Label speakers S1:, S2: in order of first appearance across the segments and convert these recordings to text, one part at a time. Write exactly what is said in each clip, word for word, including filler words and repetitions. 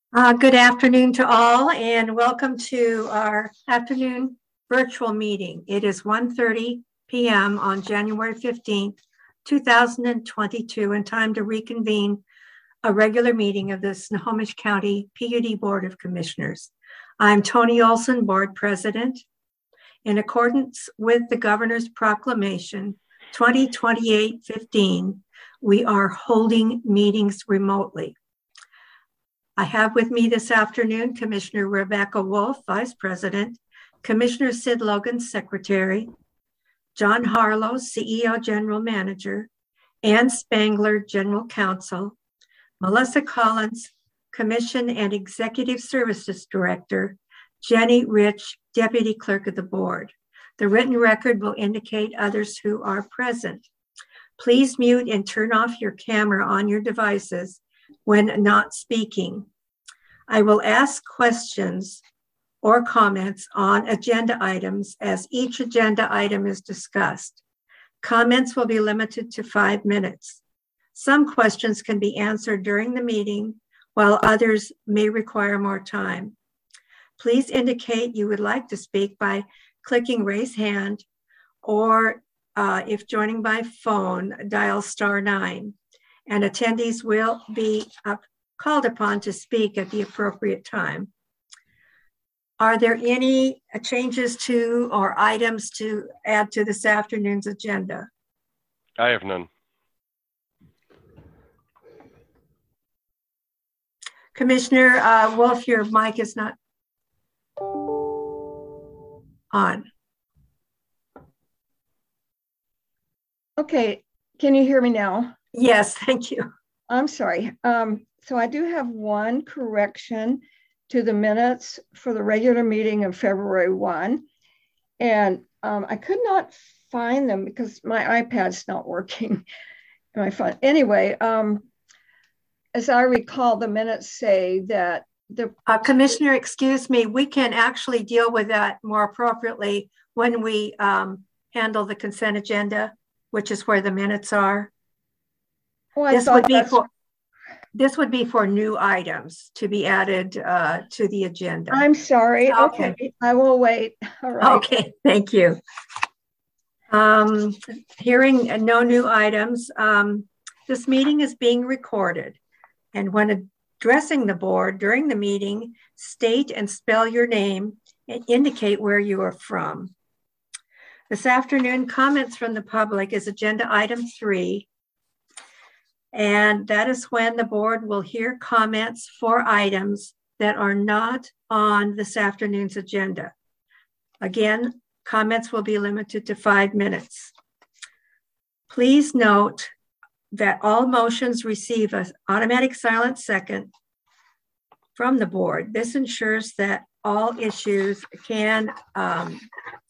S1: Uh, good afternoon to all, and welcome to our afternoon virtual meeting. It is one thirty p m on January fifteenth, two thousand twenty-two, and time to reconvene a regular meeting of the Snohomish County P U D Board of Commissioners. I'm Toni Olson, Board President. In accordance with the Governor's Proclamation twenty twenty-eight fifteen, we are holding meetings remotely. I have with me this afternoon Commissioner Rebecca Wolf, Vice President, Commissioner Sid Logan, Secretary, John Harlow, C E O General Manager, Ann Spangler, General Counsel, Melissa Collins, Commission and Executive Services Director, Jenny Rich, Deputy Clerk of the Board. The written record will indicate others who are present. Please mute and turn off your camera on your devices when not speaking. I will ask questions or comments on agenda items as each agenda item is discussed. Comments will be limited to five minutes. Some questions can be answered during the meeting, while others may require more time. Please indicate you would like to speak by clicking raise hand, or uh, if joining by phone, dial star nine. And attendees will be uh, called upon to speak at the appropriate time. Are there any changes to or items to add to this afternoon's agenda?
S2: I have none.
S1: Commissioner uh, Wolf, your mic is not on.
S3: Okay, can you hear me now?
S1: Yes, thank you.
S3: I'm sorry. Um, so I do have one correction to the minutes for the regular meeting of February first. And um, I could not find them because my iPad's not working. My phone. Anyway, um, as I recall, the minutes say that the-
S1: uh, Commissioner, excuse me, we can actually deal with that more appropriately when we um, handle the consent agenda, which is where the minutes are.
S3: Oh, I
S1: this
S3: thought
S1: would be
S3: that's...
S1: for this would be for new items to be added uh, to the agenda.
S3: I'm sorry. Okay. okay, I will wait. All right.
S1: Okay, thank you. Um, hearing no new items, um, this meeting is being recorded, and when addressing the board during the meeting, state and spell your name and indicate where you are from. This afternoon, comments from the public is agenda item three. And that is when the board will hear comments for items that are not on this afternoon's agenda. Again, comments will be limited to five minutes. Please note that all motions receive an automatic silent second from the board. This ensures that all issues can um,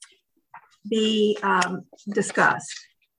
S1: be um, discussed.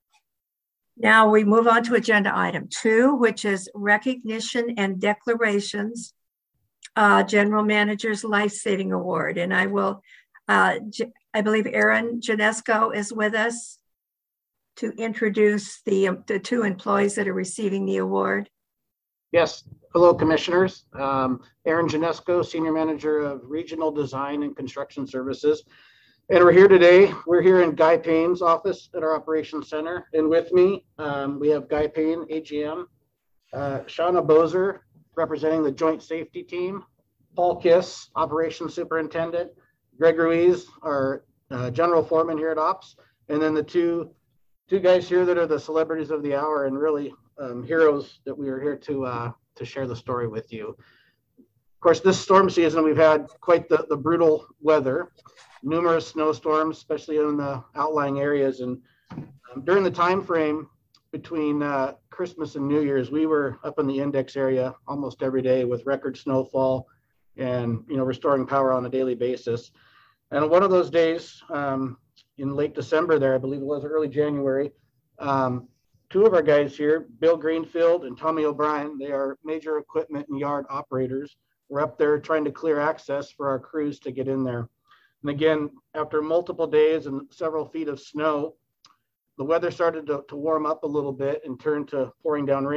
S1: Now we move on to agenda item two, which is recognition and declarations, uh, General Manager's Life Saving Award. And I will, uh, I believe Aaron Janesco is with us to introduce the, um, the two employees that are receiving the award.
S4: Yes, hello Commissioners. Um, Aaron Janesco, Senior Manager of Regional Design and Construction Services. And we're here today, we're here in Guy Payne's office at our Operations Center. And with me, um, we have Guy Payne, A G M, uh, Shauna Bozer, representing the Joint Safety Team, Paul Kiss, Operations Superintendent, Greg Ruiz, our uh, General Foreman here at Ops, and then the two, two guys here that are the celebrities of the hour and really um, heroes that we are here to, uh, to share the story with you. Of course, this storm season, we've had quite the, the brutal weather. Numerous snowstorms, especially in the outlying areas. And um, during the time frame between uh, Christmas and New Year's, we were up in the index area almost every day with record snowfall and, you know, restoring power on a daily basis. And one of those days um, in late December there, I believe it was early January, um, two of our guys here, Bill Greenfield and Tommy O'Brien, they are major equipment and yard operators. We're up there trying to clear access for our crews to get in there. And again, after multiple days and several feet of snow, the weather started to, to warm up a little bit and turn to pouring down rain.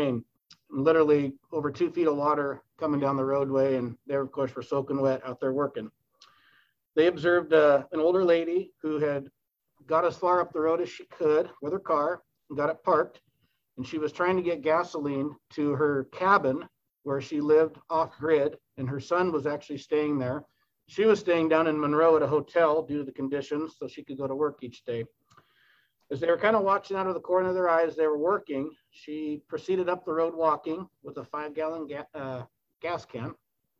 S4: literally over two feet of water coming down the roadway, and they, of course, were soaking wet out there working. They observed uh, an older lady who had got as far up the road as she could with her car and got it parked, and she was trying to get gasoline to her cabin where she lived off grid, and her son was actually staying there. She was staying down in Monroe at a hotel due to the conditions, so she could go to work each day. As they were kind of watching out of the corner of their eyes, they were working. She proceeded up the road walking with a five gallon ga uh, gas can.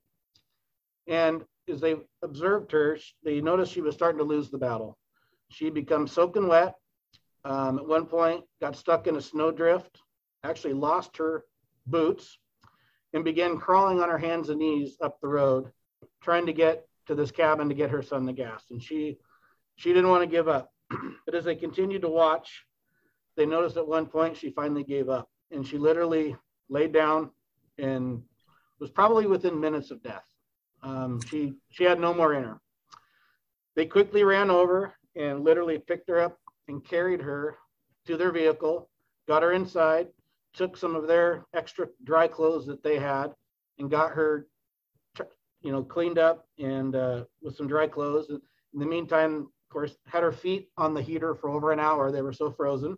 S4: And as they observed her, they noticed she was starting to lose the battle. She became soaking wet. Um, at one point, got stuck in a snowdrift, actually lost her boots, and began crawling on her hands and knees up the road, trying to get to this cabin to get her son the gas. And she, she didn't want to give up. But as they continued to watch, they noticed at one point she finally gave up, and she literally laid down and was probably within minutes of death. Um, she, she had no more in her. They quickly ran over and literally picked her up and carried her to their vehicle, got her inside, took some of their extra dry clothes that they had, and got her, you know, cleaned up and uh, with some dry clothes. In the meantime, of course, had her feet on the heater for over an hour. They were so frozen.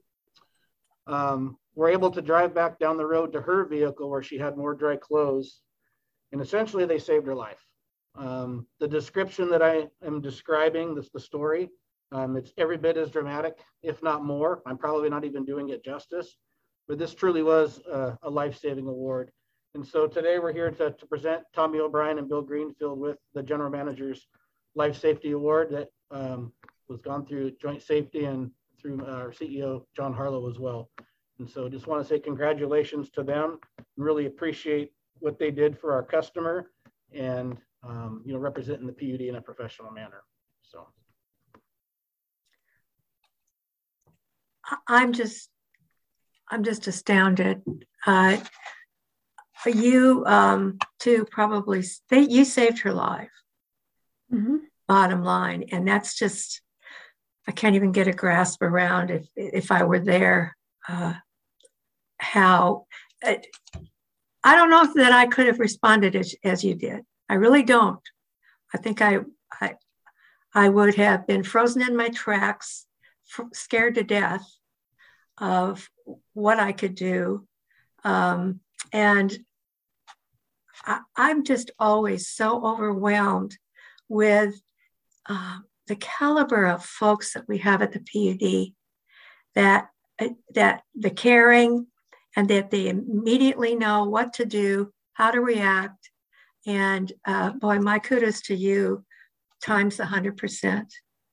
S4: Um, were able to drive back down the road to her vehicle where she had more dry clothes. And essentially they saved her life. Um, the description that I am describing, this the story, um, it's every bit as dramatic, if not more. I'm probably not even doing it justice, but this truly was a, a life-saving award. And so today we're here to, to present Tommy O'Brien and Bill Greenfield with the General Manager's Life Safety Award that um, was gone through Joint Safety and through our C E O, John Harlow, as well. And so just want to say congratulations to them and really appreciate what they did for our customer and, um, you know, representing the P U D in a professional manner. So.
S1: I'm just, I'm just astounded. Uh, you um, two probably, they, you saved her life,
S3: Mm-hmm.
S1: bottom line. And that's just, I can't even get a grasp around if, if I were there, uh, how, uh, I don't know if that I could have responded as, as you did. I really don't. I think I, I, I would have been frozen in my tracks, scared to death of what I could do. Um, and I, I'm just always so overwhelmed with uh, the caliber of folks that we have at the P U D, that, uh, that the caring and that they immediately know what to do, how to react. And uh, boy, my kudos to you times one hundred percent.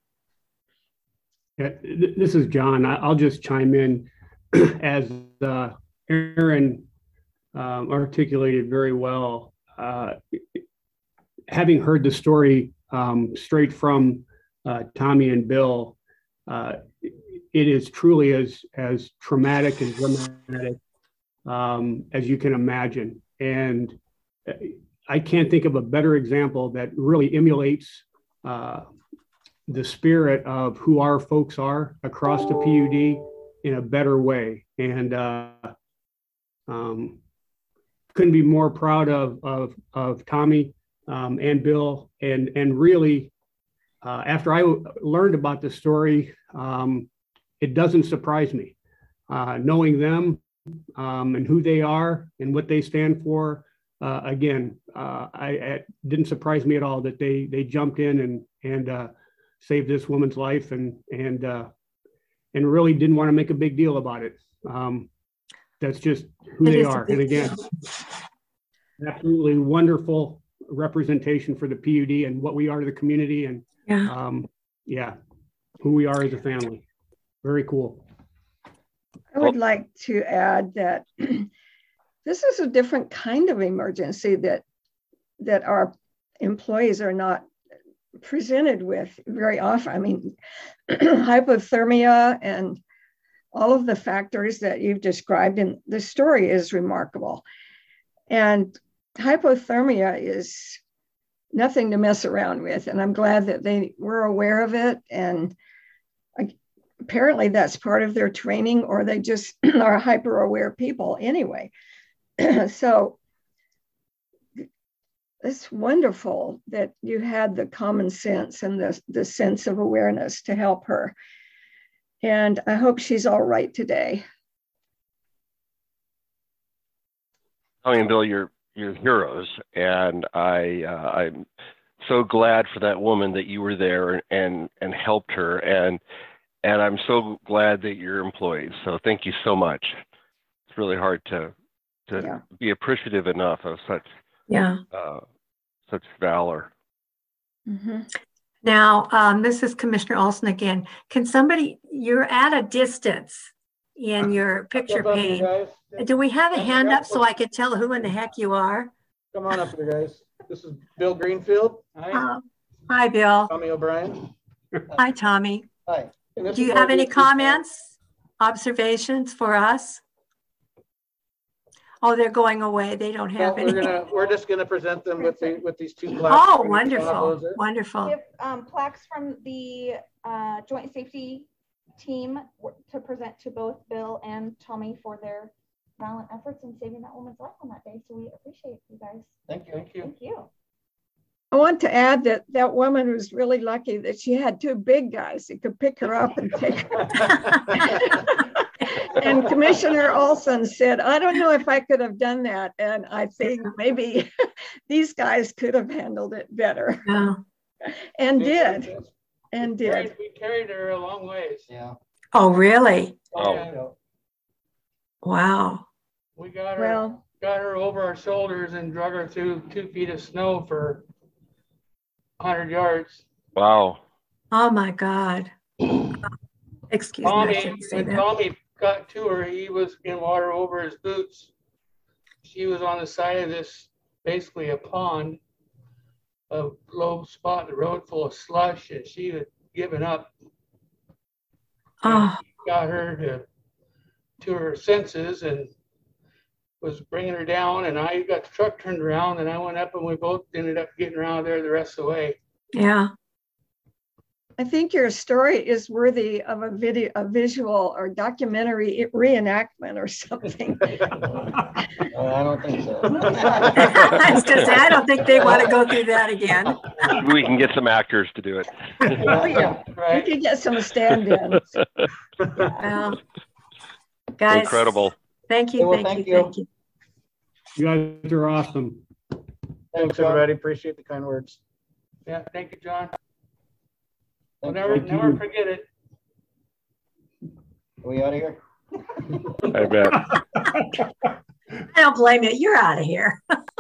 S2: Yeah, this is John. I'll just chime in as uh, Aaron um, articulated very well. Uh, having heard the story um, straight from uh, Tommy and Bill, uh, it is truly as, as traumatic and dramatic um, as you can imagine. And I can't think of a better example that really emulates uh, the spirit of who our folks are across the P U D in a better way. And uh, um, couldn't be more proud of, of, of Tommy um, and Bill. And, and really, uh, after I learned about the story, um, it doesn't surprise me. Uh, knowing them um, and who they are and what they stand for, uh, again, uh, I, it didn't surprise me at all that they, they jumped in and, and uh, saved this woman's life and, and, uh, and really didn't want to make a big deal about it. Um, that's just who they are. And again, absolutely wonderful representation for the P U D and what we are to the community. And yeah, um, yeah who we are as a family. Very cool.
S3: I would like to add that this is a different kind of emergency that, that our employees are not presented with very often. I mean, hypothermia and all of the factors that you've described in the story is remarkable. And hypothermia is nothing to mess around with. And I'm glad that they were aware of it. And apparently that's part of their training, or they just are hyper aware people anyway. So it's wonderful that you had the common sense and the, the sense of awareness to help her. And I hope she's all right today.
S5: Tommy and Bill, you're, you're heroes. And I, uh, I'm so glad for that woman that you were there and, and helped her. And, and I'm so glad that you're employees. So thank you so much. It's really hard to, to
S3: Yeah.
S5: be appreciative enough of such,
S1: Yeah.
S5: uh, such valor.
S3: Mm-hmm.
S1: Now, um, this is Commissioner Olson again. Can somebody, you're at a distance in your picture
S4: Step up here,
S1: pane.
S4: guys.
S1: Do we have a
S4: Come
S1: hand
S4: on,
S1: up so I can tell who in the heck you are?
S4: Come on up here, guys. This is Bill Greenfield.
S1: Uh, Hi, Bill.
S4: Tommy O'Brien.
S1: Hi, Tommy.
S4: Hi. And this
S1: Do
S4: is
S1: you
S4: our
S1: have any
S4: new chief-
S1: comments, observations for us? Oh, they're going away. They don't
S4: No,
S1: have
S4: we're
S1: any.
S4: gonna, we're just gonna present them with the, with these two plaques.
S1: Oh,
S4: We're gonna
S1: wonderful,
S4: close it.
S1: wonderful.
S6: We have um, plaques from the uh, Joint Safety Team to present to both Bill and Tommy for their valiant efforts in saving that woman's life on that day. So we appreciate you guys.
S4: Thank you. Thank you.
S6: Thank you.
S3: I want to add that that woman was really lucky that she had two big guys that could pick her up and take her. And Commissioner Olson said, I don't know if I could have done that. And I think maybe these guys could have handled it better.
S1: Yeah.
S3: And did, and did.
S7: We carried her a long ways.
S4: Yeah.
S1: Oh, really?
S5: Oh.
S7: Yeah,
S1: Wow.
S7: we got her,
S3: Well,
S7: got her over our shoulders and drug her through two feet of snow for a hundred yards.
S5: Wow.
S1: Oh, my God. Excuse me. I
S7: Tommy,
S1: shouldn't say
S7: when
S1: that.
S7: Tommy got to her, he was in water over his boots. She was on the side of this, basically a pond, a low spot in the road full of slush, and she had given up.
S1: Oh,
S7: Got her to to her senses and was bringing her down, and I got the truck turned around, and I went up, and we both ended up getting her out of there the rest of the way.
S1: yeah.
S3: I think your story is worthy of a video, a visual or documentary reenactment or something.
S4: I don't think so.
S1: I was gonna say, I don't think they want to go through that again.
S5: We can get some actors to do it.
S3: Oh, yeah. We
S7: Right?
S3: could get some stand-ins.
S1: Well, guys.
S5: Incredible.
S1: Thank you,
S4: Well,
S1: thank
S4: thank
S1: you,
S4: you.
S1: thank you.
S2: You guys are awesome.
S4: Thanks, everybody. Appreciate the kind words.
S7: Yeah, thank you, John. I'll
S4: Thank
S7: never,
S2: Thank
S7: never
S2: you.
S7: forget it.
S4: Are we out of here?
S5: I bet.
S1: I don't blame you. You're out of here.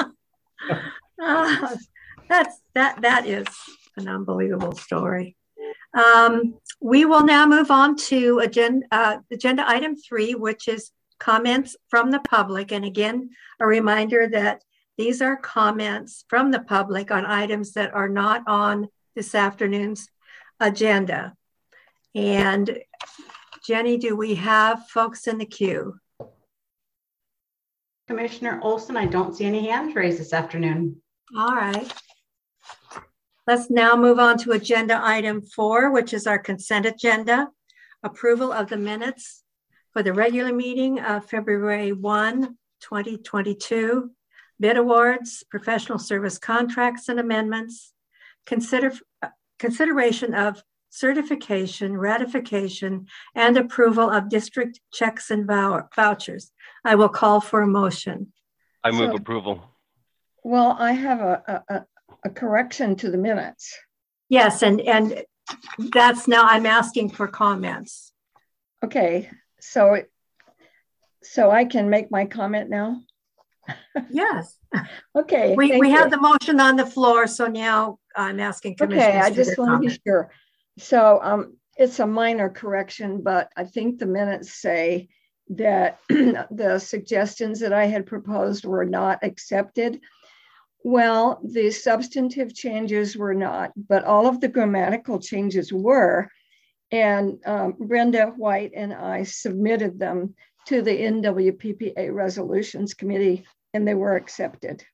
S1: Ah, that's that. That is an unbelievable story. Um, we will now move on to agenda uh, agenda item three, which is comments from the public. And again, a reminder that these are comments from the public on items that are not on this afternoon's agenda. And Jenny, do we have folks in the queue?
S8: Commissioner Olson, I don't see any hands raised this afternoon.
S1: All right. Let's now move on to agenda item four, which is our consent agenda. Approval of the minutes for the regular meeting of February first, twenty twenty-two. Bid awards, professional service contracts and amendments. Consider, consideration of certification, ratification, and approval of district checks and vou- vouchers. I will call for a motion.
S5: I move
S3: So-
S5: approval.
S3: Well, I have a, a, a correction to the minutes.
S1: Yes, and, and that's now I'm asking for comments.
S3: Okay, so, it- so I can make my comment now?
S1: Yes,
S3: Okay.
S1: we,
S3: thank
S1: we
S3: you.
S1: have the motion on the floor, so now I'm asking commissioners.
S3: Okay, I
S1: for
S3: just
S1: their
S3: want to be
S1: comment.
S3: sure. So um, it's a minor correction, but I think the minutes say that the suggestions that I had proposed were not accepted. Well, the substantive changes were not, but all of the grammatical changes were. And um, Brenda White and I submitted them to the N W P P A Resolutions Committee, and they were accepted.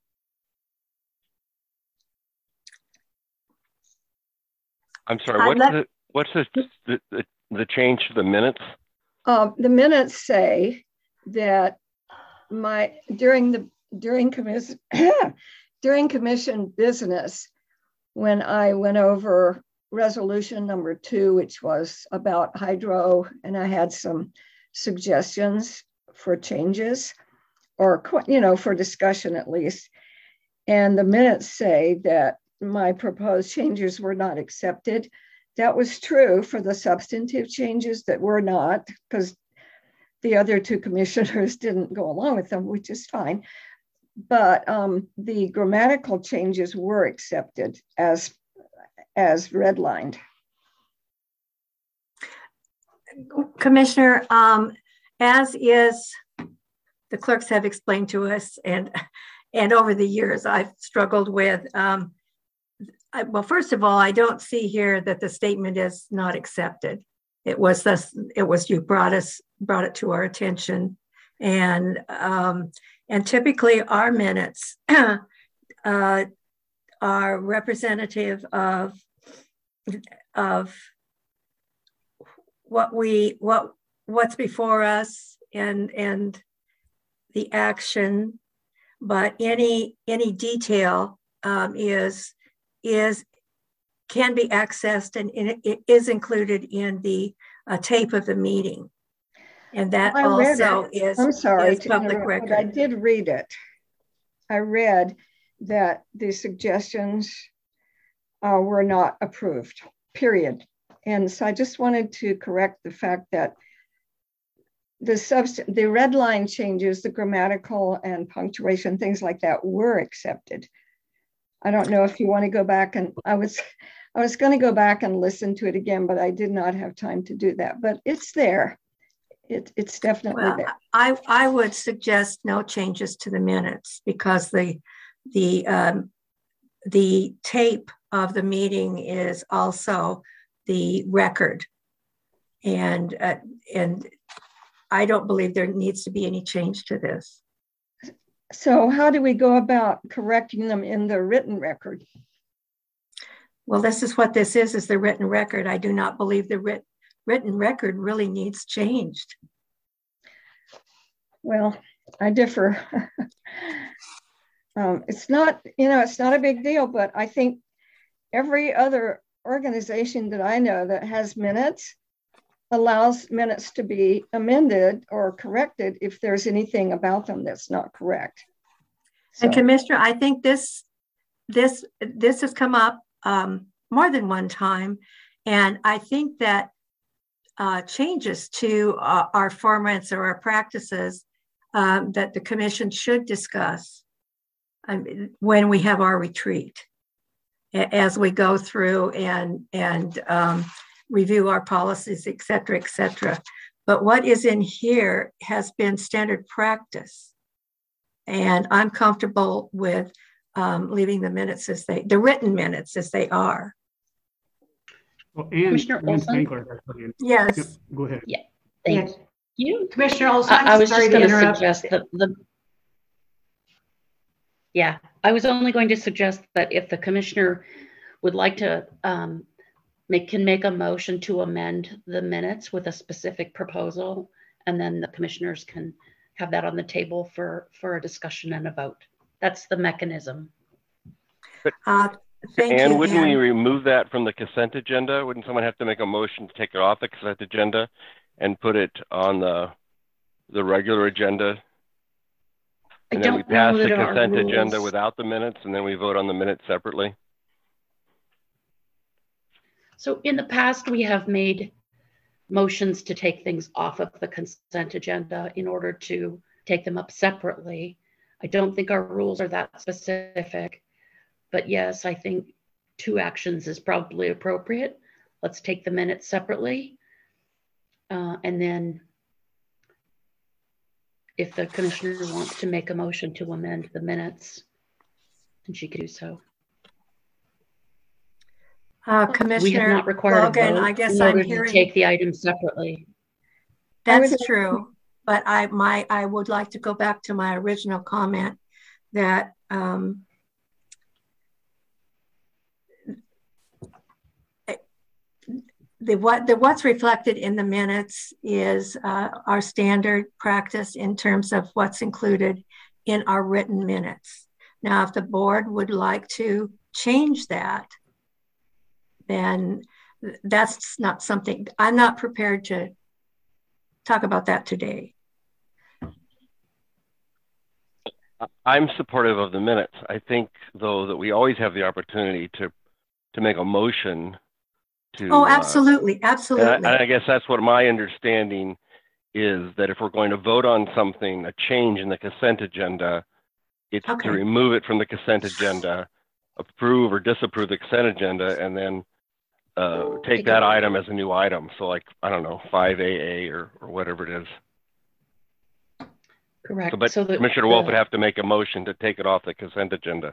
S5: I'm sorry,
S1: Uh,
S5: what's
S1: let-
S5: the, what's the, the, the, the change to the minutes?
S3: Um, the minutes say that my during the during commission during commission business, when I went over resolution number two, which was about hydro, and I had some suggestions for changes, or you know, for discussion at least. And the minutes say that my proposed changes were not accepted. That was true for the substantive changes that were not, because the other two commissioners didn't go along with them, which is fine. But um, the grammatical changes were accepted as, as redlined.
S1: Commissioner, um, as is, the clerks have explained to us, and, and over the years I've struggled with, um, I, well, first of all, I don't see here that the statement is not accepted. It was this, it was you brought us, brought it to our attention. And, um, and typically our minutes uh, are representative of, of what we, what, what's before us and, and the action, but any, any detail um, is, is, can be accessed, and it, it is included in the uh, tape of the meeting. And that
S3: I read
S1: also
S3: it.
S1: is,
S3: I'm sorry
S1: is
S3: to
S1: public
S3: interrupt,
S1: record.
S3: but I did read it. I read that the suggestions uh, were not approved, period. And so I just wanted to correct the fact that the subst the red line changes, the grammatical and punctuation, things like that were accepted. I don't know if you want to go back, and I was, I was going to go back and listen to it again, but I did not have time to do that. But it's there. It, it's definitely
S1: well,
S3: there.
S1: I, I would suggest no changes to the minutes, because the, the, um, the tape of the meeting is also the record. And, uh, and I don't believe there needs to be any change to this.
S3: So how do we go about correcting them in the written record?
S1: Well, this is what this is, is the written record. I do not believe the writ written record really needs changed.
S3: Well, I differ. um, it's not, you know, it's not a big deal, but I think every other organization that I know that has minutes allows minutes to be amended or corrected if there's anything about them that's not correct. So.
S1: And Commissioner, I think this, this, this has come up um, more than one time. And I think that uh, changes to uh, our formats or our practices um, that the commission should discuss um, when we have our retreat, as we go through and, and um, review our policies, et cetera, et cetera. But what is in here has been standard practice. And I'm comfortable with um, leaving the minutes as they, the written minutes as they are.
S2: Well, Ann,
S8: Commissioner
S2: Ann
S8: Olson?
S2: Spankler.
S1: Yes.
S2: Yep, go ahead.
S8: Yeah, thank
S1: Yes.
S8: you.
S9: Commissioner Olson,
S8: I, I was
S9: sorry
S8: just going to
S9: interrupt.
S8: suggest that the, yeah, I was only going to suggest that if the commissioner would like to um, make, can make a motion to amend the minutes with a specific proposal, and then the commissioners can have that on the table for, for a discussion and a vote. That's the mechanism.
S1: Uh, thank
S5: and
S1: you,
S5: wouldn't
S1: Ann.
S5: we remove that from the consent agenda? Wouldn't someone have to make a motion to take it off the consent agenda and put it on the the regular agenda?
S8: I
S5: And then we
S8: don't
S5: pass
S8: know
S5: the
S8: that our
S5: consent agenda
S8: rules-
S5: without the minutes, and then we vote on the minutes separately?
S8: So in the past, we have made motions to take things off of the consent agenda in order to take them up separately. I don't think our rules are that specific, but yes, I think two actions is probably appropriate. Let's take the minutes separately. Uh, and then if the commissioner wants to make a motion to amend the minutes, then she could do so.
S1: Uh,
S8: We
S1: Commissioner
S8: have not required
S1: Logan,
S8: a vote
S1: I guess
S8: in
S1: I'm
S8: order to
S1: hearing
S8: take the items separately.
S1: that's
S3: would-
S1: true, but I my I would like to go back to my original comment that um, the what the what's reflected in the minutes is uh, our standard practice in terms of what's included in our written minutes. Now, if the board would like to change that, then that's not something, I'm not prepared to talk about that today.
S5: I'm supportive of the minutes. I think, though, that we always have the opportunity to to make a motion to.
S1: Oh, absolutely, uh, absolutely.
S5: And I, and I guess that's what my understanding is, that if we're going to vote on something, a change in the consent agenda, it's
S1: Okay.
S5: to remove it from the consent agenda, approve or disapprove the consent agenda, and then uh, take that item as a new item. So like, I don't know, five A A or, or whatever it is.
S8: Correct.
S5: So, but
S8: so the,
S5: Commissioner Wolf
S8: the,
S5: would have to make a motion to take it off the consent agenda.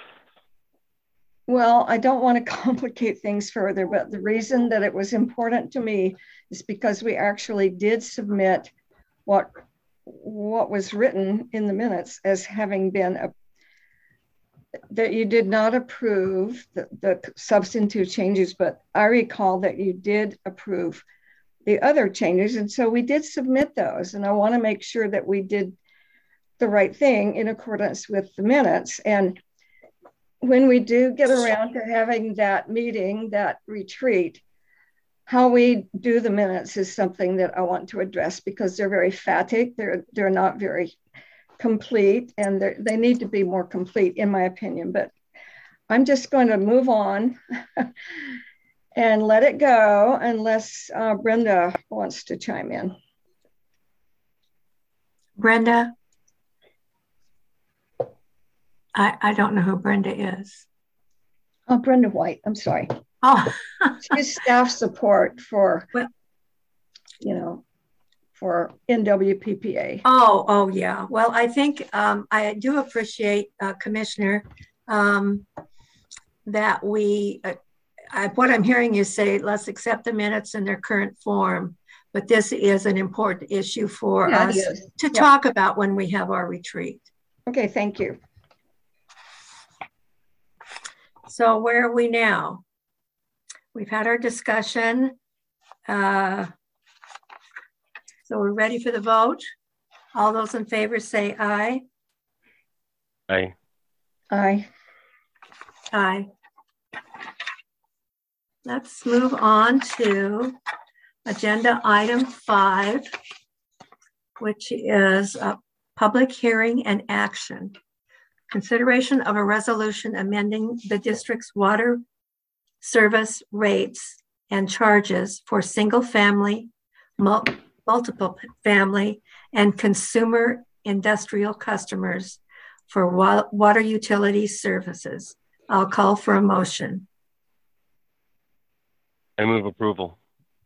S3: Well, I don't want to complicate things further, but the reason that it was important to me is because we actually did submit what what was written in the minutes as having been a, that you did not approve the, the substantive changes, but I recall that you did approve the other changes. And so we did submit those. And I want to make sure that we did the right thing in accordance with the minutes. And when we do get around to having that meeting, that retreat, how we do the minutes is something that I want to address, because they're very phatic. They're, they're not very complete, and they need to be more complete, in my opinion. But I'm just going to move on and let it go unless uh, Brenda wants to chime in.
S1: Brenda? I, I don't know who Brenda is.
S3: Oh, Brenda White, I'm sorry.
S1: Oh.
S3: She's staff support for,
S1: well,
S3: you know, for N W P P A.
S1: Oh, oh yeah. Well, I think um, I do appreciate, uh, Commissioner, um, that we, uh, I, what I'm hearing you say, let's accept the minutes in their current form, but this is an important issue for
S3: yeah,
S1: us to
S3: yep.
S1: talk about when we have our retreat.
S3: Okay, thank you.
S1: So where are we now? We've had our discussion. Uh, so we're ready for the vote. All those in favor say aye.
S5: Aye.
S3: Aye.
S1: Aye. Let's move on to agenda item five, which is a public hearing and action. Consideration of a resolution amending the district's water service rates and charges for single family, mul multiple family, and consumer industrial customers for wa water utility services. I'll call for a motion.
S5: I move approval.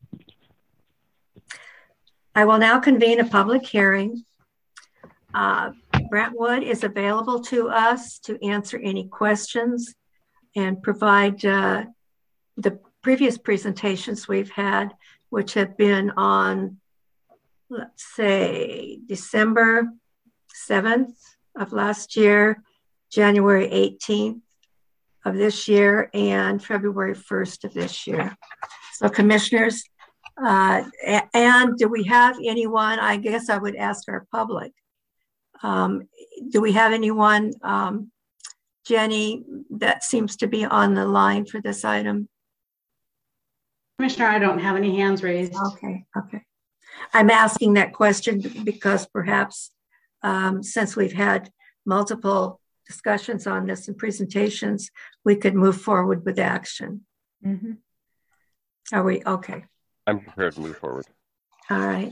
S1: I will now convene a public hearing. Uh, Brentwood is available to us to answer any questions and provide uh, the previous presentations we've had, which have been on, let's say, December seventh of last year, January eighteenth of this year, and February first of this year. So commissioners, uh, and do we have anyone, I guess I would ask our public, um, do we have anyone, um, Jenny, that seems to be on the line for this item?
S9: Commissioner, I don't have any hands raised.
S1: Okay, okay. I'm asking that question because perhaps um, since we've had multiple discussions on this and presentations, we could move forward with action.
S3: Mm-hmm.
S1: Are we okay?
S5: I'm prepared to move forward.
S1: All right.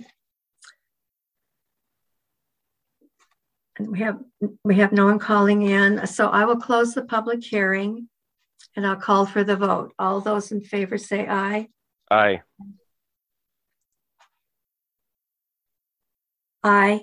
S1: And we have we have no one calling in, so I will close the public hearing and I'll call for the vote. All those in favor say aye.
S5: Aye.
S1: Aye.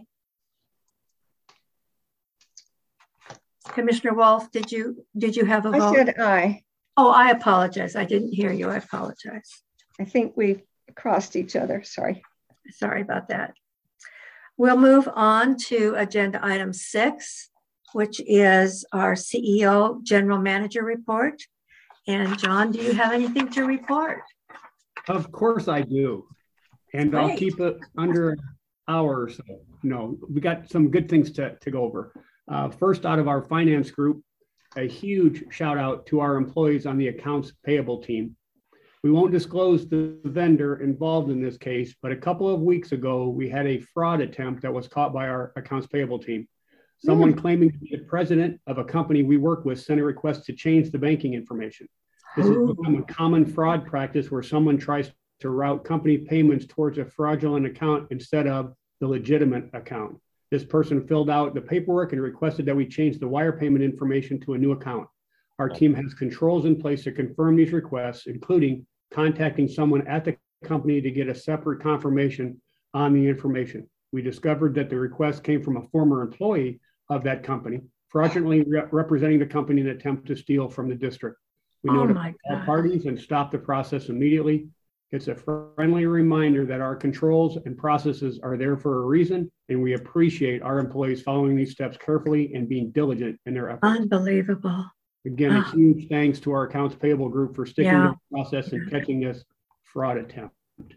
S1: Commissioner Wolf, did you did you have a vote?
S3: I said aye.
S1: Oh, I apologize. I didn't hear you. I apologize.
S3: I think we crossed each other. Sorry.
S1: Sorry about that. We'll move on to agenda item six, which is our C E O General Manager report. And John, do you have anything to report?
S2: Of course I do. And I'll
S1: Great.
S2: keep it under an hour or so. No, we got some good things to, to go over. Uh, first, out of our finance group, a huge shout out to our employees on the accounts payable team. We won't disclose the vendor involved in this case, but a couple of weeks ago, we had a fraud attempt that was caught by our accounts payable team. Someone mm. claiming to be the president of a company we work with sent a request to change the banking information. This has become a common fraud practice where someone tries to route company payments towards a fraudulent account instead of the legitimate account. This person filled out the paperwork and requested that we change the wire payment information to a new account. Our team has controls in place to confirm these requests, including contacting someone at the company to get a separate confirmation on the information. We discovered that the request came from a former employee of that company, fraudulently re representing the company in an attempt to steal from the district. We
S1: oh
S2: notified all parties and stopped the process immediately. It's a friendly reminder that our controls and processes are there for a reason, and we appreciate our employees following these steps carefully and being diligent in their efforts.
S1: Unbelievable.
S2: Again, a huge thanks to our accounts payable group for sticking
S1: yeah.
S2: to the process and catching this fraud attempt.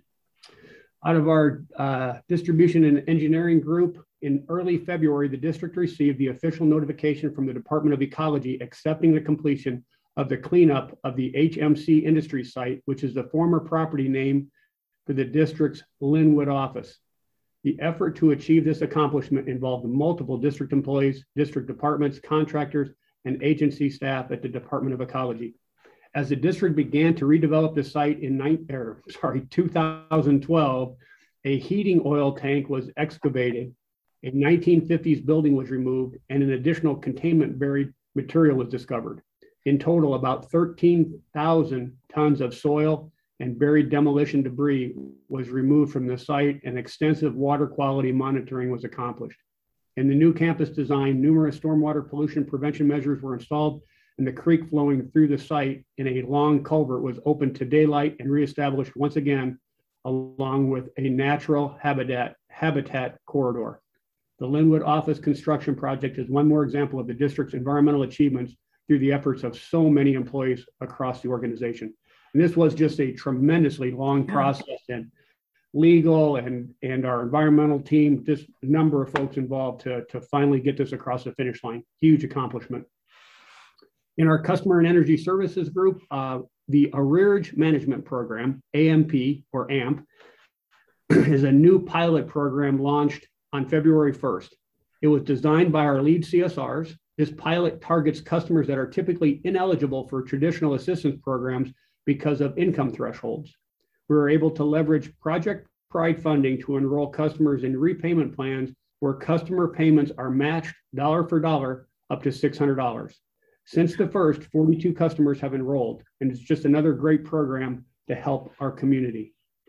S2: Out of our uh, distribution and engineering group, in early February, the district received the official notification from the Department of Ecology accepting the completion of the cleanup of the H M C Industry site, which is the former property name for the district's Linwood office. The effort to achieve this accomplishment involved multiple district employees, district departments, contractors, and agency staff at the Department of Ecology. As the district began to redevelop the site in nine, er, sorry, two thousand twelve, a heating oil tank was excavated, a nineteen fifties building was removed, and an additional containment buried material was discovered. In total, about thirteen thousand tons of soil and buried demolition debris was removed from the site, and extensive water quality monitoring was accomplished. In the new campus design, numerous stormwater pollution prevention measures were installed, and the creek flowing through the site in a long culvert was opened to daylight and reestablished once again, along with a natural habitat, habitat corridor. The Linwood office construction project is one more example of the district's environmental achievements through the efforts of so many employees across the organization. And this was just a tremendously long process, and legal and, and our environmental team, just a number of folks involved to, to finally get this across the finish line. Huge accomplishment. In our customer and energy services group, uh, the Arrearage Management Program, A M P or A M P, is a new pilot program launched on February first. It was designed by our lead C S Rs. This pilot targets customers that are typically ineligible for traditional assistance programs because of income thresholds. We were able to leverage Project Pride funding to enroll customers in repayment plans where customer payments are matched dollar for dollar up to six hundred dollars. Since the first, forty-two customers have enrolled, and it's just another great program to help our community.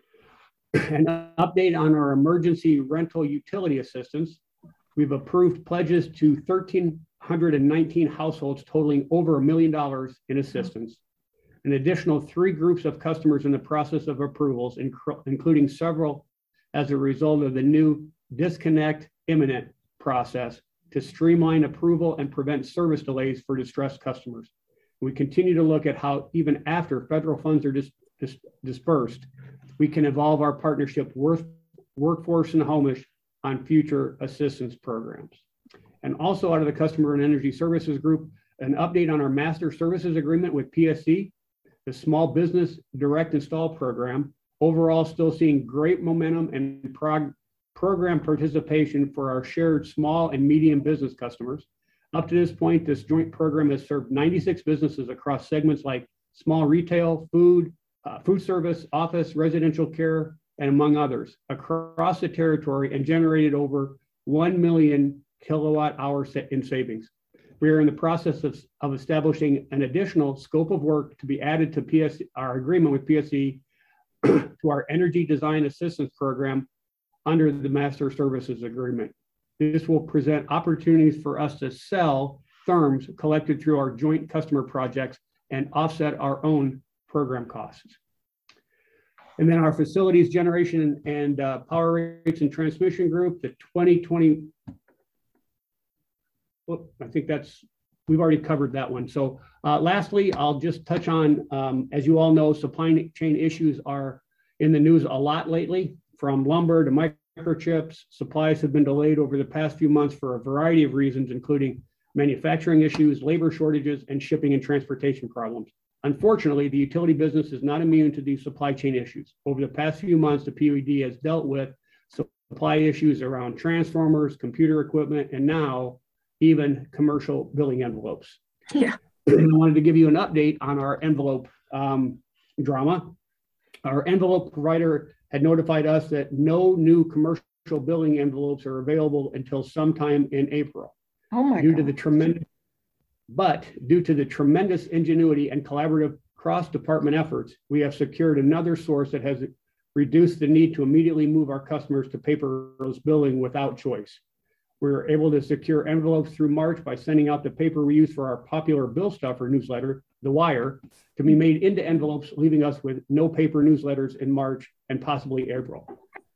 S2: An update on our emergency rental utility assistance. We've approved pledges to one thousand three hundred nineteen households totaling over a million dollars in assistance. An additional three groups of customers in the process of approvals, inc including several as a result of the new disconnect imminent process to streamline approval and prevent service delays for distressed customers. We continue to look at how, even after federal funds are dis dis dispersed, we can evolve our partnership with Workforce and Homeless on future assistance programs. And also out of the Customer and Energy Services Group, an update on our Master Services Agreement with P S C, the Small Business Direct Install Program. Overall, still seeing great momentum and prog program participation for our shared small and medium business customers. Up to this point, this joint program has served ninety-six businesses across segments like small retail, food, uh, food service, office, residential care, and among others across the territory, and generated over one million kilowatt hours in savings. We are in the process of, of establishing an additional scope of work to be added to P S, our agreement with P S C to our Energy Design Assistance Program under the Master Services Agreement. This will present opportunities for us to sell therms collected through our joint customer projects and offset our own program costs. And then our facilities generation and uh, power rates and transmission group, the twenty twenty, well, I think that's, we've already covered that one. So uh, lastly, I'll just touch on, um, as you all know, supply chain issues are in the news a lot lately, from lumber to microchips. Supplies have been delayed over the past few months for a variety of reasons, including manufacturing issues, labor shortages, and shipping and transportation problems. Unfortunately, the utility business is not immune to these supply chain issues. Over the past few months, the P U E D has dealt with supply issues around transformers, computer equipment, and now even commercial billing envelopes.
S1: Yeah.
S2: I wanted to give you an update on our envelope um, drama. Our envelope provider had notified us that no new commercial billing envelopes are available until sometime in April.
S3: Oh my
S2: due
S3: God.
S2: to the tremendous, but due to the tremendous ingenuity and collaborative cross-department efforts, we have secured another source that has reduced the need to immediately move our customers to paperless billing without choice. We were able to secure envelopes through March by sending out the paper we use for our popular Bill Stuffer newsletter, The Wire, to be made into envelopes, leaving us with no paper newsletters in March and possibly April.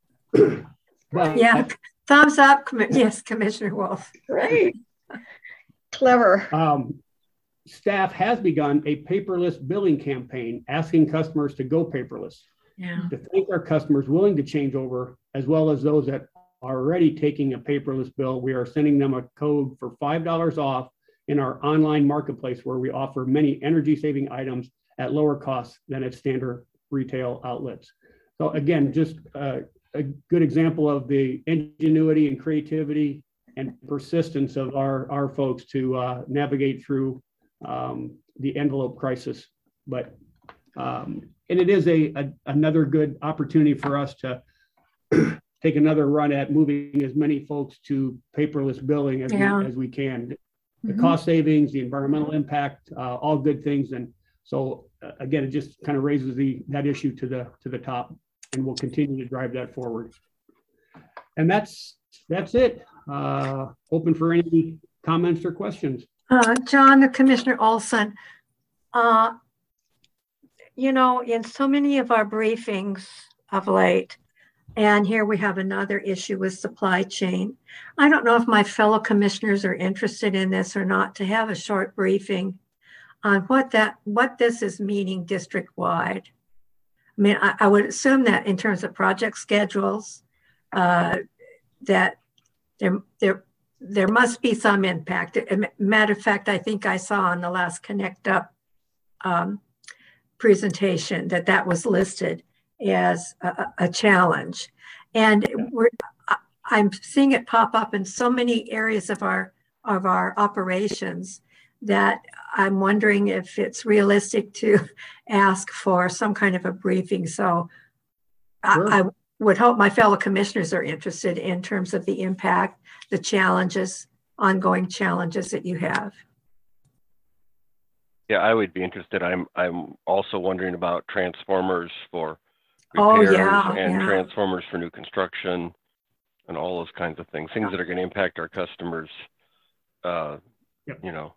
S2: But,
S1: Yeah, thumbs up. Yes, Commissioner Wolf.
S3: Great. Clever.
S2: Um, staff has begun a paperless billing campaign asking customers to go paperless.
S1: Yeah.
S2: To thank our customers willing to change over, as well as those that are already taking a paperless bill, we are sending them a code for five dollars off in our online marketplace, where we offer many energy saving items at lower costs than at standard retail outlets. So again, just uh, a good example of the ingenuity and creativity and persistence of our, our folks to uh, navigate through um, the envelope crisis. But, um, and it is a, a another good opportunity for us to take another run at moving as many folks to paperless billing as,
S1: Yeah.
S2: we, as we can. The
S1: Mhm.
S2: cost savings, the environmental impact, uh, all good things. And so uh, again, it just kind of raises the that issue to the to the top, and we'll continue to drive that forward. And that's that's it. Uh, open for any comments or questions.
S1: Uh, John, Commissioner Olson, uh, you know, in so many of our briefings of late, and here we have another issue with supply chain. I don't know if my fellow commissioners are interested in this or not, to have a short briefing on what that what this is meaning district-wide. I mean, I, I would assume that in terms of project schedules, uh, that there, there, there must be some impact. Matter of fact, I think I saw on the last Connect Up um, presentation that that was listed as a, a challenge. And we're, I'm seeing it pop up in so many areas of our, of our operations that I'm wondering if it's realistic to ask for some kind of a briefing. So
S2: Sure.
S1: I, I would hope my fellow commissioners are interested in terms of the impact, the challenges, ongoing challenges that you have.
S5: Yeah, I would be interested. I'm I'm also wondering about transformers for
S1: Oh,
S5: repairs
S1: yeah,
S5: and
S1: yeah.
S5: transformers for new construction and all those kinds of things, things that are going to impact our customers. Uh,
S2: Yep.
S5: You know.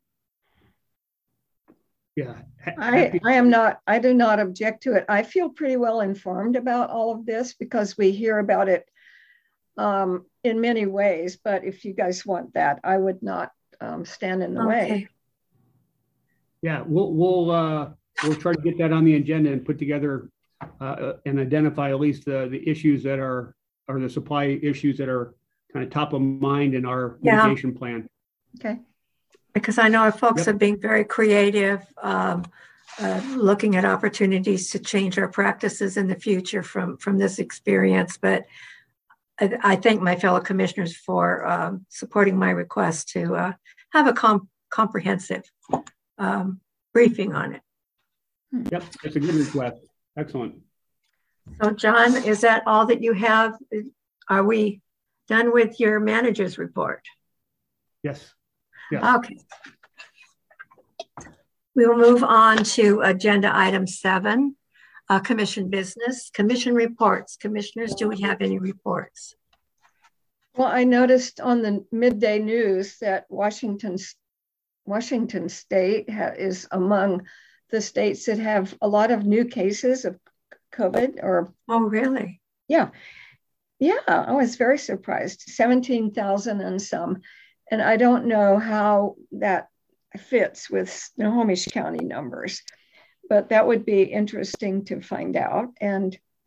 S2: Yeah.
S3: I, I am not, I do not object to it. I feel pretty well informed about all of this because we hear about it um, in many ways. But if you guys want that, I would not um, stand in the
S1: Okay.
S3: way.
S2: Yeah, we'll we'll uh, we'll try to get that on the agenda and put together uh, and identify at least the the issues that are are the supply issues that are kind of top of mind in our
S1: Yeah.
S2: mitigation plan.
S3: Okay.
S1: Because I know our folks
S2: Yep.
S1: are being very creative, um, uh, looking at opportunities to change our practices in the future from, from this experience. But I, I thank my fellow commissioners for um, supporting my request to uh, have a com- comprehensive um, briefing on it.
S2: Yep, that's a good request. Excellent.
S1: So John, is that all that you have? Are we done with your manager's report?
S2: Yes. Yes.
S1: Okay. We will move on to agenda item seven, uh, commission business, commission reports. Commissioners, do we have any reports?
S3: Well, I noticed on the midday news that Washington, Washington State ha- is among the states that have a lot of new cases of COVID or.
S1: Oh, really?
S3: Yeah. Yeah, I was very surprised. seventeen thousand and some. And I don't know how that fits with Snohomish County numbers, but that would be interesting to find out. And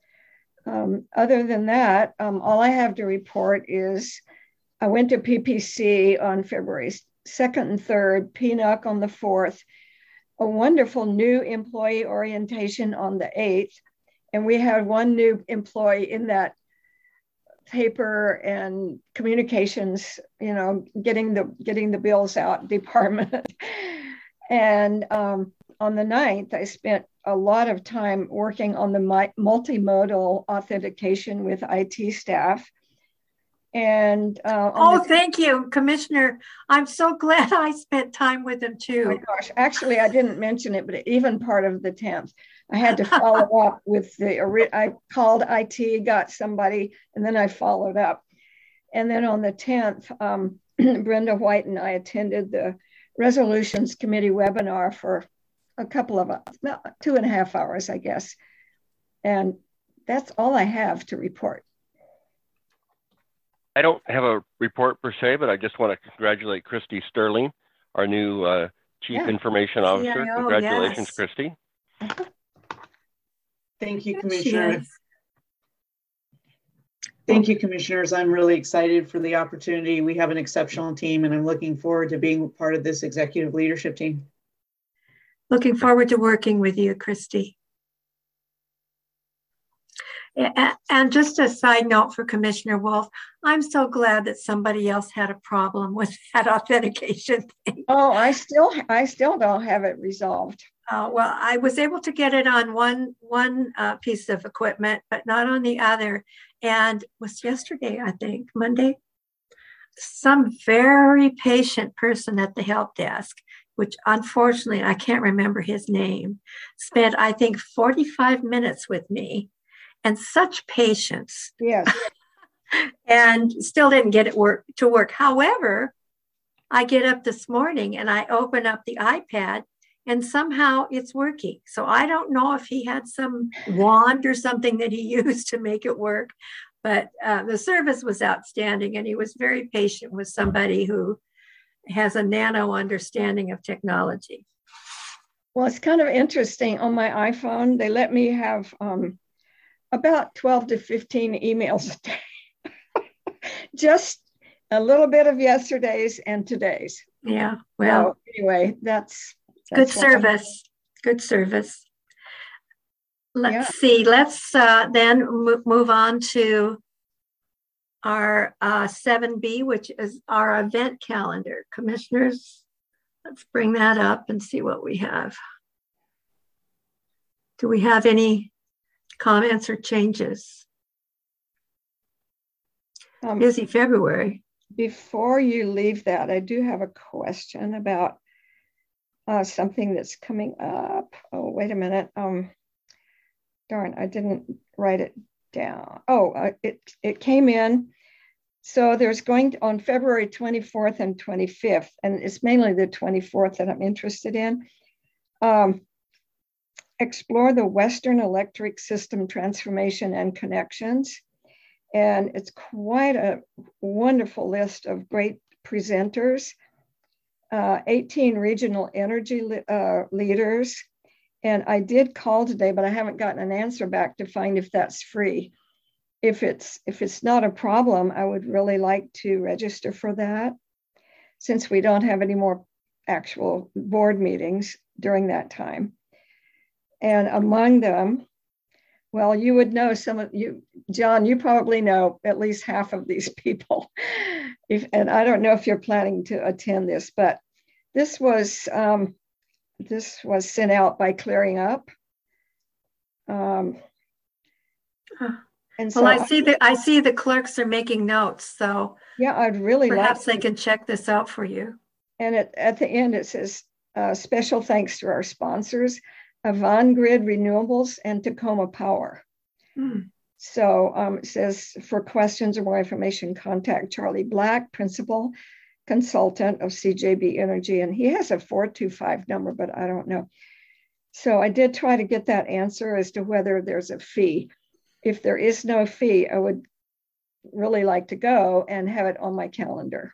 S3: um, other than that, um, all I have to report is I went to P P C on February second and third, P N U C on the fourth, a wonderful new employee orientation on the eighth. And we had one new employee in that paper and communications, you know, getting the getting the bills out department. And um, on the ninth, I spent a lot of time working on the multimodal authentication with I T staff. And uh,
S1: oh,
S3: the,
S1: thank you, Commissioner. I'm so glad I spent time with him too.
S3: Oh my gosh, actually, I didn't mention it, but even part of the tenth, I had to follow up with the, I called I T, got somebody, and then I followed up. And then on the tenth, um, Brenda White and I attended the Resolutions Committee webinar for a couple of, two and a half hours, I guess. And that's all I have to report.
S5: I don't have a report per se, but I just want to congratulate Christy Sterling, our new uh, Chief
S3: Yeah.
S5: Information Officer.
S1: C I O,
S5: Congratulations,
S1: yes.
S5: Christy.
S10: Thank you,
S1: Yes,
S10: Commissioner.
S1: yes.
S10: Thank you, Commissioners. I'm really excited for the opportunity. We have an exceptional team, and I'm looking forward to being part of this executive leadership team.
S1: Looking forward to working with you, Christy. And just a side note for Commissioner Wolf, I'm so glad that somebody else had a problem with that authentication thing.
S3: Oh, I still, I still don't have it resolved.
S1: Uh, well, I was able to get it on one one uh, piece of equipment, but not on the other. And it was yesterday, I think, Monday. Some very patient person at the help desk, which unfortunately I can't remember his name, spent I think forty-five minutes with me. And such patience.
S3: Yes.
S1: And still didn't get it work to work. However, I get up this morning and I open up the iPad and somehow it's working. So I don't know if he had some wand or something that he used to make it work, but uh, the service was outstanding and he was very patient with somebody who has a nano understanding of technology.
S3: Well, it's kind of interesting. On my iPhone, they let me have um, about twelve to fifteen emails a day. Just a little bit of yesterday's and today's.
S1: Yeah, well,
S3: so anyway, that's,
S1: that's good service. I'm... Good service. Let's yeah. see. Let's uh, then move on to our uh, seven B, which is our event calendar. Commissioners, let's bring that up and see what we have. Do we have any comments or changes? Um, Busy February.
S3: Before you leave that, I do have a question about uh, something that's coming up. Oh, wait a minute. Um, darn, I didn't write it down. Oh, uh, it, it came in. So there's going to, on February twenty-fourth and twenty-fifth, and it's mainly the twenty-fourth that I'm interested in. Um, explore the Western Electric System Transformation and Connections. And it's quite a wonderful list of great presenters, uh, eighteen regional energy uh, leaders. And I did call today, but I haven't gotten an answer back to find if that's free. If it's, if it's not a problem, I would really like to register for that, since we don't have any more actual board meetings during that time. And among them, well, you would know some of you, John, you probably know at least half of these people. If, and I don't know if you're planning to attend this, but this was, um, this was sent out by Clearing Up. Um, and so
S1: well, I see that I see the clerks are making notes, so
S3: yeah, I'd really
S1: perhaps
S3: like
S1: they can check this out for you.
S3: And it, at the end, it says, uh, special thanks to our sponsors, Avangrid Renewables and Tacoma Power. Hmm. So um, it says, for questions or more information, contact Charlie Black, Principal Consultant of C J B Energy. And he has a four two five number, but I don't know. So I did try to get that answer as to whether there's a fee. If there is no fee, I would really like to go and have it on my calendar.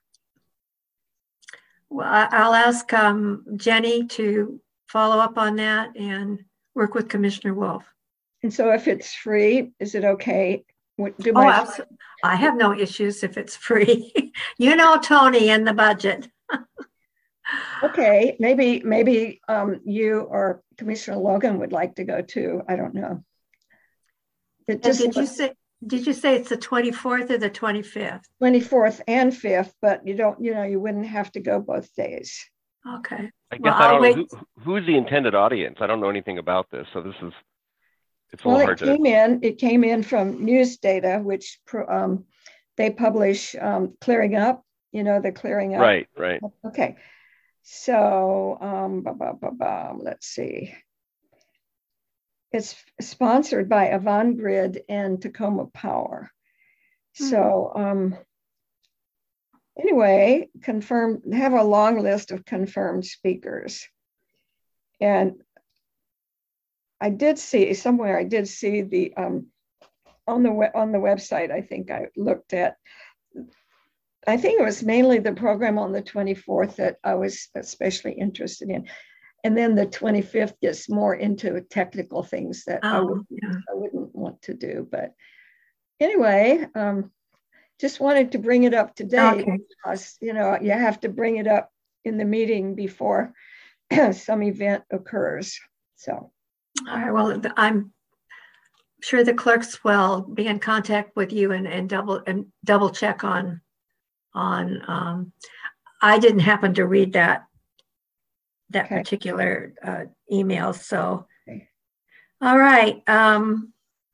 S1: Well, I'll ask um, Jenny to follow up on that and work with Commissioner Wolf.
S3: And so if it's free, is it okay? What- Do
S1: Oh,
S3: my,
S1: absolutely. I have no issues if it's free. You know, Tony, and the budget.
S3: okay, maybe, maybe um, you or Commissioner Logan would like to go too. I don't know. It
S1: And
S3: just
S1: did you
S3: looks
S1: say, did you say it's the twenty-fourth or the twenty-fifth?
S3: twenty-fourth and fifth, but you don't, you know, you wouldn't have to go both days.
S1: Okay.
S5: I guess
S1: Well,
S5: I
S1: I'll
S5: don't
S1: wait.
S5: know who, who's the intended audience. I don't know anything about this, so this is it's a
S3: Well,
S5: little
S3: it
S5: hard to.
S3: came in, it came in from News Data, which pro- um, they publish um, Clearing Up, you know, the Clearing Up.
S5: Right, right.
S3: Okay. So um, ba, ba, ba, ba, let's see. It's sponsored by Avangrid and Tacoma Power.
S1: Hmm.
S3: So um, anyway, confirm, have a long list of confirmed speakers. And I did see somewhere, I did see the, um, on the we- on the website, I think I looked at, I think it was mainly the program on the twenty-fourth that I was especially interested in. And then the twenty-fifth gets more into technical things that I,
S1: Oh,
S3: would,
S1: yeah.
S3: I wouldn't want to do. But anyway, um, just wanted to bring it up today
S1: Okay.
S3: because, you know, you have to bring it up in the meeting before some event occurs. So.
S1: All right. Well, th- I'm sure the clerks will be in contact with you and, and double and double check on on. Um, I didn't happen to read that that
S3: Okay.
S1: particular uh, email. So,
S3: Okay.
S1: all right. Um,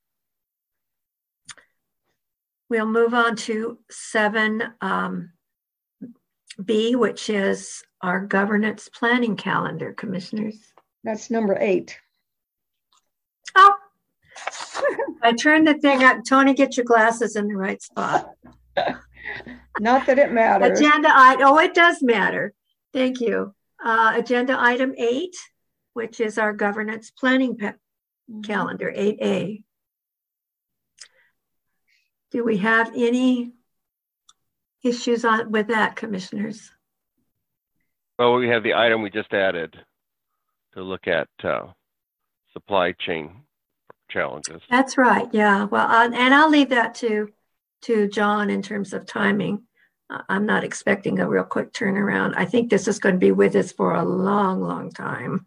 S1: we'll move on to seven um, B, which is our governance planning calendar, commissioners.
S3: That's number eight.
S1: Oh, I turned the thing up. Tony, get your glasses in the right spot.
S3: Not that it matters.
S1: Agenda item, oh, it does matter. Thank you. Uh, agenda item eight, which is our governance planning pa-
S3: Mhm.
S1: calendar, eight A. Do we have any issues on with that, commissioners?
S5: Well, we have the item we just added to look at uh, supply chain challenges.
S1: That's right. Yeah. Well, uh, and I'll leave that to to John in terms of timing. Uh, I'm not expecting a real quick turnaround. I think this is going to be with us for a long, long time.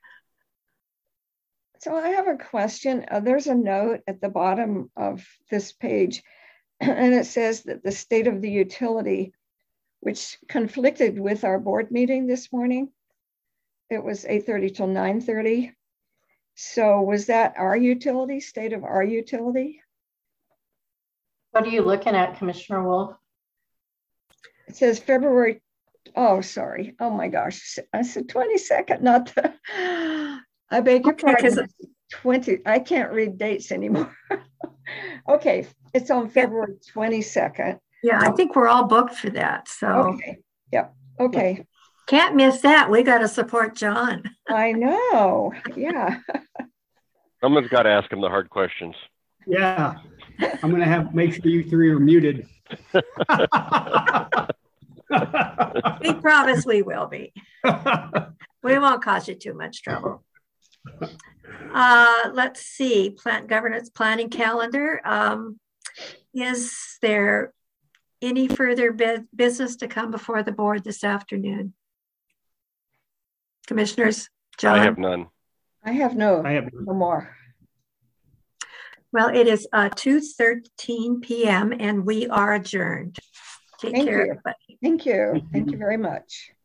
S3: So I have a question. Uh, there's a note at the bottom of this page, and it says that the state of the utility, which conflicted with our board meeting this morning. It was eight thirty till nine thirty. So was that our utility, state of our utility?
S9: What are you looking at, Commissioner Wolf?
S3: It says February, oh, sorry. Oh my gosh. I said twenty-second, not the, I beg your
S1: Okay, 'cause
S3: pardon. twenty, I can't read dates anymore. Okay, it's on February twenty-second.
S1: Yeah, I think we're all booked for that. So
S3: Okay, yep, okay.
S1: can't miss that. We got to support John.
S3: I know, yeah.
S5: Someone's got to ask him the hard questions.
S2: Yeah, I'm gonna have, make sure you three are muted.
S1: We promise we will be. We won't cause you too much trouble. Uh, let's see, plant governance planning calendar. Um, is there any further bu- business to come before the board this afternoon? Commissioners, John?
S5: I have none.
S3: I have no,
S2: I have,
S3: no more.
S1: Well, it is uh, two thirteen p m and we are adjourned. Take
S3: Thank
S1: care,
S3: you.
S1: everybody.
S3: Thank you, thank you very much.